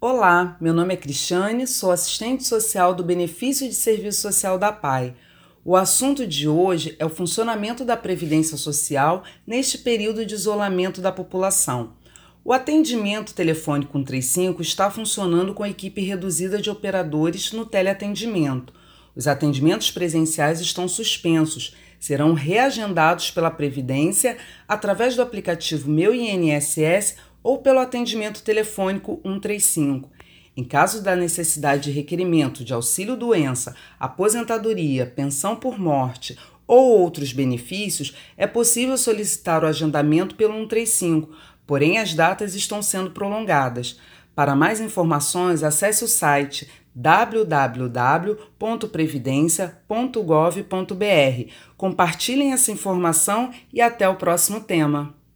Olá, meu nome é Cristiane, sou assistente social do Benefício de Serviço Social da PAI. O assunto de hoje é o funcionamento da Previdência Social neste período de isolamento da população. O atendimento telefônico 135 está funcionando com a equipe reduzida de operadores no teleatendimento. Os atendimentos presenciais estão suspensos, serão reagendados pela Previdência através do aplicativo Meu INSS ou pelo atendimento telefônico 135. Em caso da necessidade de requerimento de auxílio-doença, aposentadoria, pensão por morte ou outros benefícios, é possível solicitar o agendamento pelo 135, porém as datas estão sendo prolongadas. Para mais informações, acesse o site www.previdencia.gov.br. Compartilhem essa informação e até o próximo tema.